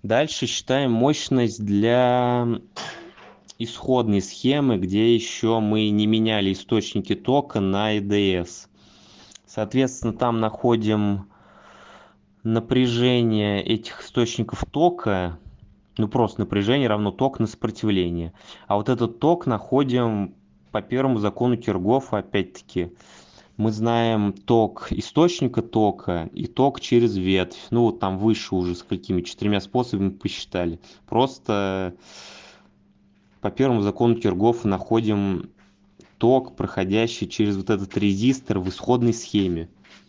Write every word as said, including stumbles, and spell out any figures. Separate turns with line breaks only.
Дальше считаем мощность для исходной схемы, где еще мы не меняли источники тока на и дэ эс. Соответственно, там находим напряжение этих источников тока, ну просто напряжение равно ток на сопротивление. А вот этот ток находим по первому закону Киргофа, опять-таки. Мы знаем ток источника тока и ток через ветвь. Ну вот там выше уже с какими четырьмя способами посчитали. Просто по первому закону Киргофа находим ток, проходящий через вот этот резистор в исходной схеме.